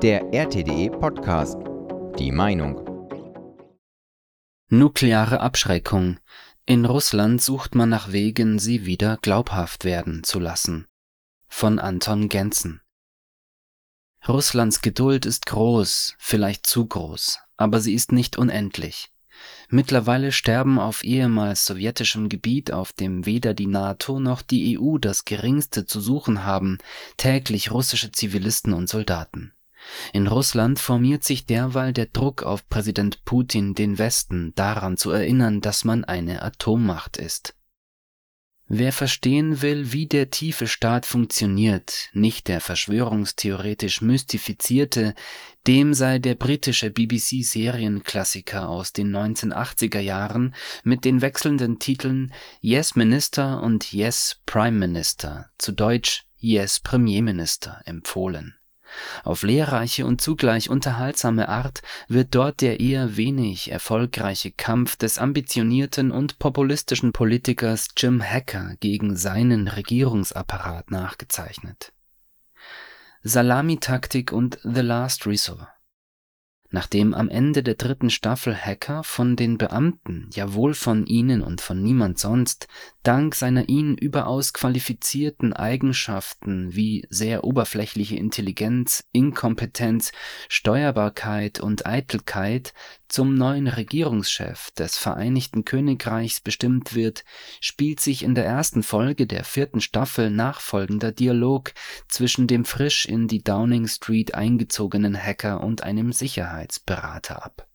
Der RTDE Podcast. Die Meinung. Nukleare Abschreckung. In Russland sucht man nach Wegen, sie wieder glaubhaft werden zu lassen. Von Anton Gentzen. Russlands Geduld ist groß, vielleicht zu groß, aber sie ist nicht unendlich. Mittlerweile sterben auf ehemals sowjetischem Gebiet, auf dem weder die NATO noch die EU das Geringste zu suchen haben, täglich russische Zivilisten und Soldaten. In Russland formiert sich derweil der Druck auf Präsident Putin, den Westen daran zu erinnern, dass man eine Atommacht ist. Wer verstehen will, wie der tiefe Staat funktioniert, nicht der verschwörungstheoretisch mystifizierte, dem sei der britische BBC-Serienklassiker aus den 1980er Jahren mit den wechselnden Titeln Yes Minister und Yes Prime Minister, zu Deutsch Yes Premierminister, empfohlen. Auf lehrreiche und zugleich unterhaltsame Art wird dort der eher wenig erfolgreiche Kampf des ambitionierten und populistischen Politikers Jim Hacker gegen seinen Regierungsapparat nachgezeichnet. Salamitaktik und The Last Resort. Nachdem am Ende der 3. Staffel Hacker von den Beamten, ja wohl von ihnen und von niemand sonst, dank seiner ihnen überaus qualifizierten Eigenschaften wie sehr oberflächliche Intelligenz, Inkompetenz, Steuerbarkeit und Eitelkeit zum neuen Regierungschef des Vereinigten Königreichs bestimmt wird, spielt sich in der ersten Folge der 4. Staffel nachfolgender Dialog zwischen dem frisch in die Downing Street eingezogenen Hacker und einem Sicherheitsberater ab.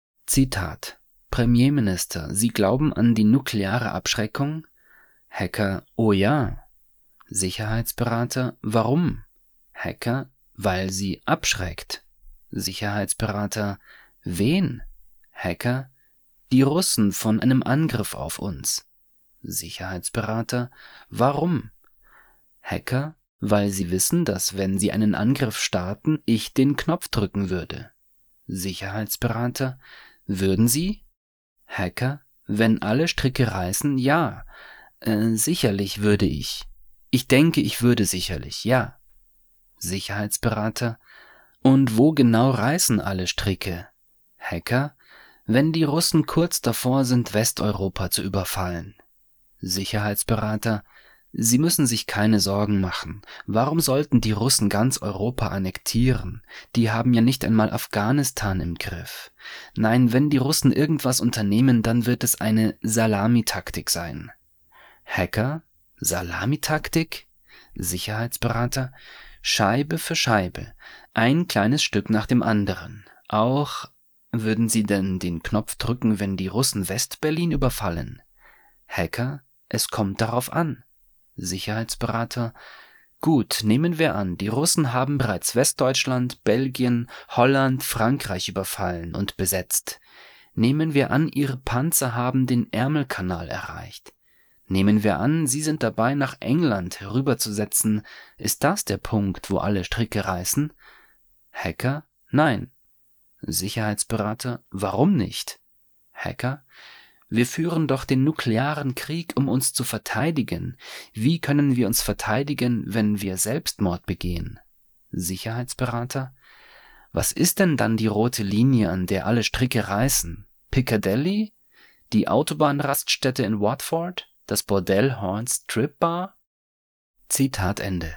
Zitat: Premierminister, Sie glauben an die nukleare Abschreckung? Hacker: Oh ja. Sicherheitsberater: Warum? Hacker: Weil sie abschreckt. Sicherheitsberater: Wen? Hacker: Die Russen von einem Angriff auf uns. Sicherheitsberater: Warum? Hacker: Weil sie wissen, dass wenn sie einen Angriff starten, ich den Knopf drücken würde. Sicherheitsberater: Würden Sie? Hacker: Wenn alle Stricke reißen, ja. Sicherlich würde ich. Ich denke, ich würde sicherlich, ja. Sicherheitsberater: Und wo genau reißen alle Stricke? Hacker: Wenn die Russen kurz davor sind, Westeuropa zu überfallen. Sicherheitsberater: Sie müssen sich keine Sorgen machen. Warum sollten die Russen ganz Europa annektieren? Die haben ja nicht einmal Afghanistan im Griff. Nein, wenn die Russen irgendwas unternehmen, dann wird es eine Salamitaktik sein. Hacker: Salamitaktik? Sicherheitsberater: Scheibe für Scheibe, ein kleines Stück nach dem anderen. Auch würden Sie denn den Knopf drücken, wenn die Russen West-Berlin überfallen? Hacker: Es kommt darauf an. Sicherheitsberater: Gut, nehmen wir an, die Russen haben bereits Westdeutschland, Belgien, Holland, Frankreich überfallen und besetzt. Nehmen wir an, ihre Panzer haben den Ärmelkanal erreicht. Nehmen wir an, sie sind dabei, nach England herüberzusetzen. Ist das der Punkt, wo alle Stricke reißen? Hacker: Nein. Sicherheitsberater: Warum nicht? Hacker: Wir führen doch den nuklearen Krieg, um uns zu verteidigen. Wie können wir uns verteidigen, wenn wir Selbstmord begehen? Sicherheitsberater: Was ist denn dann die rote Linie, an der alle Stricke reißen? Piccadilly? Die Autobahnraststätte in Watford? Das Bordell Horns Strip Bar? Zitat Ende.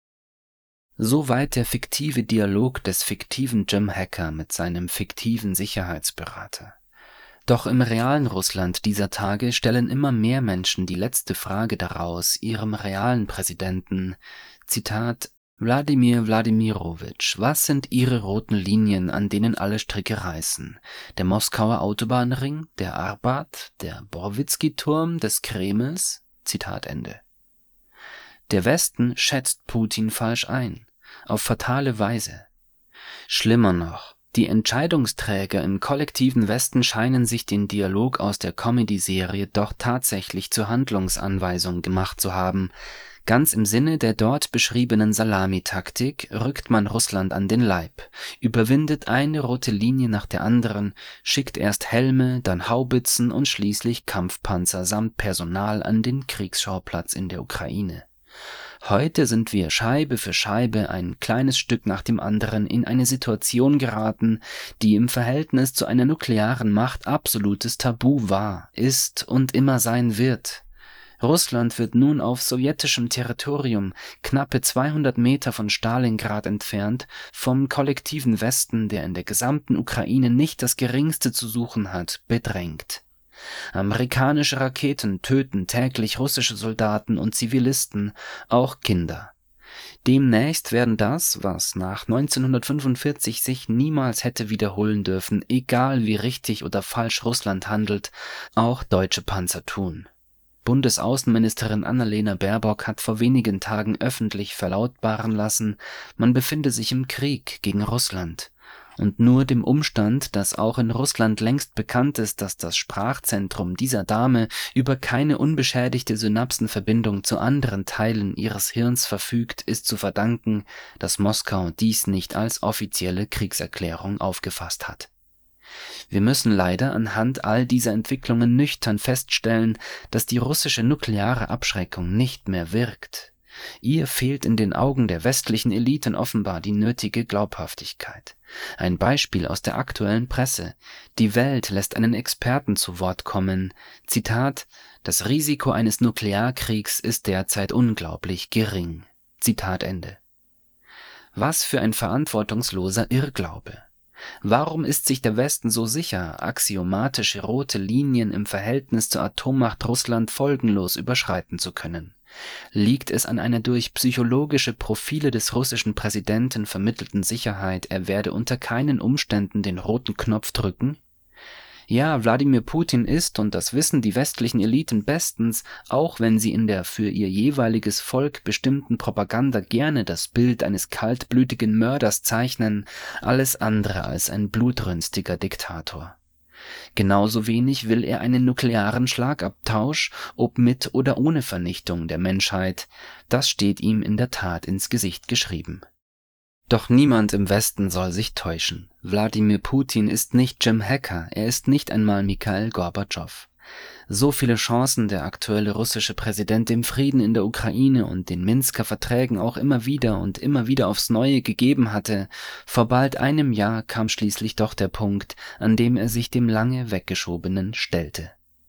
Soweit der fiktive Dialog des fiktiven Jim Hacker mit seinem fiktiven Sicherheitsberater. Doch im realen Russland dieser Tage stellen immer mehr Menschen die letzte Frage daraus ihrem realen Präsidenten, Zitat, Wladimir Wladimirowitsch, was sind Ihre roten Linien, an denen alle Stricke reißen? Der Moskauer Autobahnring, der Arbat, der Borwitski-Turm des Kremls? Zitat Ende. Der Westen schätzt Putin falsch ein, auf fatale Weise. Schlimmer noch, die Entscheidungsträger im kollektiven Westen scheinen sich den Dialog aus der Comedy-Serie doch tatsächlich zur Handlungsanweisung gemacht zu haben. Ganz im Sinne der dort beschriebenen Salamitaktik rückt man Russland an den Leib, überwindet eine rote Linie nach der anderen, schickt erst Helme, dann Haubitzen und schließlich Kampfpanzer samt Personal an den Kriegsschauplatz in der Ukraine. Heute sind wir Scheibe für Scheibe ein kleines Stück nach dem anderen in eine Situation geraten, die im Verhältnis zu einer nuklearen Macht absolutes Tabu war, ist und immer sein wird. Russland wird nun auf sowjetischem Territorium, knappe 200 Meter von Stalingrad entfernt, vom kollektiven Westen, der in der gesamten Ukraine nicht das Geringste zu suchen hat, bedrängt. Amerikanische Raketen töten täglich russische Soldaten und Zivilisten, auch Kinder. Demnächst werden das, was nach 1945 sich niemals hätte wiederholen dürfen, egal wie richtig oder falsch Russland handelt, auch deutsche Panzer tun. Bundesaußenministerin Annalena Baerbock hat vor wenigen Tagen öffentlich verlautbaren lassen, man befinde sich im Krieg gegen Russland. Und nur dem Umstand, dass auch in Russland längst bekannt ist, dass das Sprachzentrum dieser Dame über keine unbeschädigte Synapsenverbindung zu anderen Teilen ihres Hirns verfügt, ist zu verdanken, dass Moskau dies nicht als offizielle Kriegserklärung aufgefasst hat. Wir müssen leider anhand all dieser Entwicklungen nüchtern feststellen, dass die russische nukleare Abschreckung nicht mehr wirkt. Ihr fehlt in den Augen der westlichen Eliten offenbar die nötige Glaubhaftigkeit. Ein Beispiel aus der aktuellen Presse. Die Welt lässt einen Experten zu Wort kommen. Zitat: Das Risiko eines Nuklearkriegs ist derzeit unglaublich gering. Zitat Ende. Was für ein verantwortungsloser Irrglaube. Warum ist sich der Westen so sicher, axiomatische rote Linien im Verhältnis zur Atommacht Russland folgenlos überschreiten zu können? Liegt es an einer durch psychologische Profile des russischen Präsidenten vermittelten Sicherheit, er werde unter keinen Umständen den roten Knopf drücken? Ja, Wladimir Putin ist, und das wissen die westlichen Eliten bestens, auch wenn sie in der für ihr jeweiliges Volk bestimmten Propaganda gerne das Bild eines kaltblütigen Mörders zeichnen, alles andere als ein blutrünstiger Diktator. Genauso wenig will er einen nuklearen Schlagabtausch, ob mit oder ohne Vernichtung der Menschheit, das steht ihm in der Tat ins Gesicht geschrieben. Doch niemand im Westen soll sich täuschen. Wladimir Putin ist nicht Jim Hacker, er ist nicht einmal Mikhail Gorbatschow. So viele Chancen der aktuelle russische Präsident dem Frieden in der Ukraine und den Minsker Verträgen auch immer wieder aufs Neue gegeben hatte, vor bald einem Jahr kam schließlich doch der Punkt, an dem er sich dem lange Weggeschobenen stellte.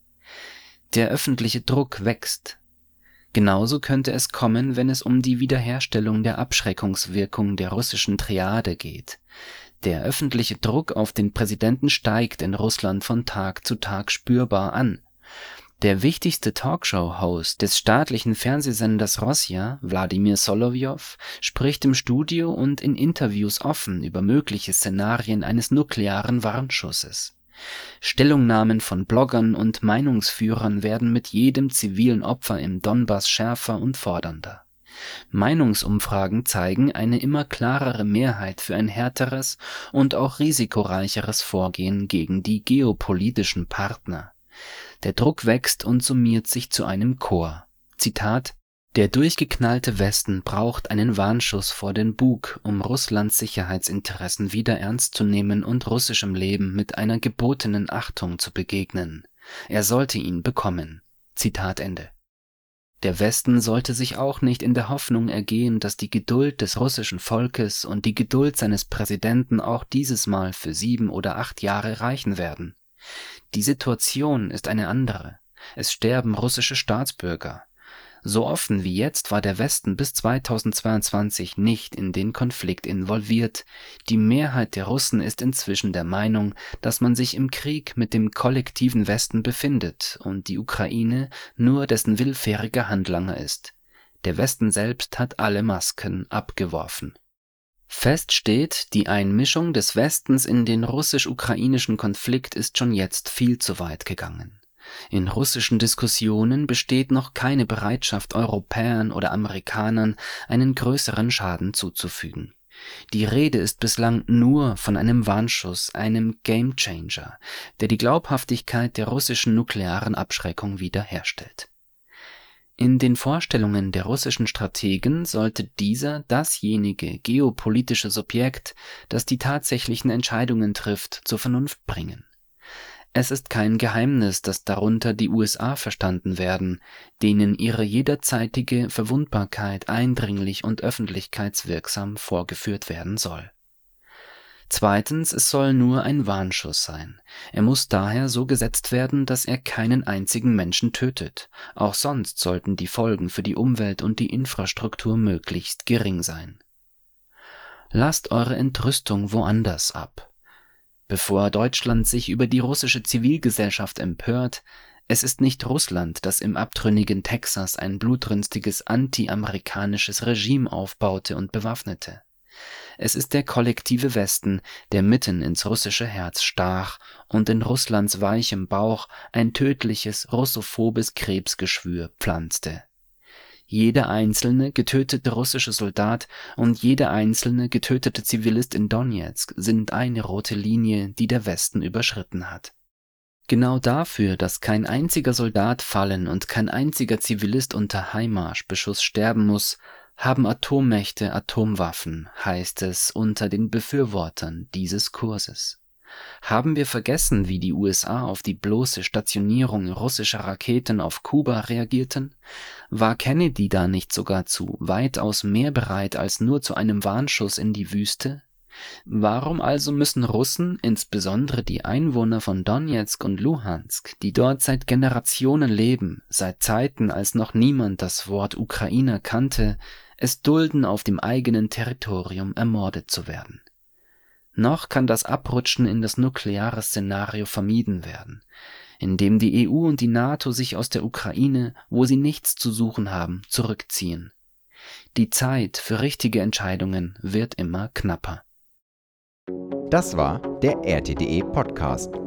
Der öffentliche Druck wächst. Genauso könnte es kommen, wenn es um die Wiederherstellung der Abschreckungswirkung der russischen Triade geht. Der öffentliche Druck auf den Präsidenten steigt in Russland von Tag zu Tag spürbar an. Der wichtigste Talkshow-Host des staatlichen Fernsehsenders Rosja, Wladimir Solowyjow, spricht im Studio und in Interviews offen über mögliche Szenarien eines nuklearen Warnschusses. Stellungnahmen von Bloggern und Meinungsführern werden mit jedem zivilen Opfer im Donbass schärfer und fordernder. Meinungsumfragen zeigen eine immer klarere Mehrheit für ein härteres und auch risikoreicheres Vorgehen gegen die geopolitischen Partner. Der Druck wächst und summiert sich zu einem Chor. Zitat: Der durchgeknallte Westen braucht einen Warnschuss vor den Bug, um Russlands Sicherheitsinteressen wieder ernst zu nehmen und russischem Leben mit einer gebotenen Achtung zu begegnen. Er sollte ihn bekommen. Zitat Ende. Der Westen sollte sich auch nicht in der Hoffnung ergehen, dass die Geduld des russischen Volkes und die Geduld seines Präsidenten auch dieses Mal für 7 oder 8 Jahre reichen werden. Die Situation ist eine andere. Es sterben russische Staatsbürger. So offen wie jetzt war der Westen bis 2022 nicht in den Konflikt involviert. Die Mehrheit der Russen ist inzwischen der Meinung, dass man sich im Krieg mit dem kollektiven Westen befindet und die Ukraine nur dessen willfähriger Handlanger ist. Der Westen selbst hat alle Masken abgeworfen. Fest steht, die Einmischung des Westens in den russisch-ukrainischen Konflikt ist schon jetzt viel zu weit gegangen. In russischen Diskussionen besteht noch keine Bereitschaft, Europäern oder Amerikanern einen größeren Schaden zuzufügen. Die Rede ist bislang nur von einem Warnschuss, einem Gamechanger, der die Glaubhaftigkeit der russischen nuklearen Abschreckung wiederherstellt. In den Vorstellungen der russischen Strategen sollte dieser dasjenige geopolitische Subjekt, das die tatsächlichen Entscheidungen trifft, zur Vernunft bringen. Es ist kein Geheimnis, dass darunter die USA verstanden werden, denen ihre jederzeitige Verwundbarkeit eindringlich und öffentlichkeitswirksam vorgeführt werden soll. Zweitens, es soll nur ein Warnschuss sein. Er muss daher so gesetzt werden, dass er keinen einzigen Menschen tötet. Auch sonst sollten die Folgen für die Umwelt und die Infrastruktur möglichst gering sein. Lasst eure Entrüstung woanders ab. Bevor Deutschland sich über die russische Zivilgesellschaft empört, es ist nicht Russland, das im abtrünnigen Texas ein blutrünstiges anti-amerikanisches Regime aufbaute und bewaffnete. Es ist der kollektive Westen, der mitten ins russische Herz stach und in Russlands weichem Bauch ein tödliches russophobes Krebsgeschwür pflanzte. Jeder einzelne getötete russische Soldat und jeder einzelne getötete Zivilist in Donezk sind eine rote Linie, die der Westen überschritten hat. Genau dafür, dass kein einziger Soldat fallen und kein einziger Zivilist unter HIMARS-Beschuss sterben muss, haben Atommächte Atomwaffen, heißt es unter den Befürwortern dieses Kurses. Haben wir vergessen, wie die USA auf die bloße Stationierung russischer Raketen auf Kuba reagierten? War Kennedy da nicht sogar zu weitaus mehr bereit als nur zu einem Warnschuss in die Wüste? Warum also müssen Russen, insbesondere die Einwohner von Donezk und Luhansk, die dort seit Generationen leben, seit Zeiten, als noch niemand das Wort Ukrainer kannte, es dulden, auf dem eigenen Territorium ermordet zu werden? Noch kann das Abrutschen in das nukleare Szenario vermieden werden, indem die EU und die NATO sich aus der Ukraine, wo sie nichts zu suchen haben, zurückziehen. Die Zeit für richtige Entscheidungen wird immer knapper. Das war der RTDE Podcast.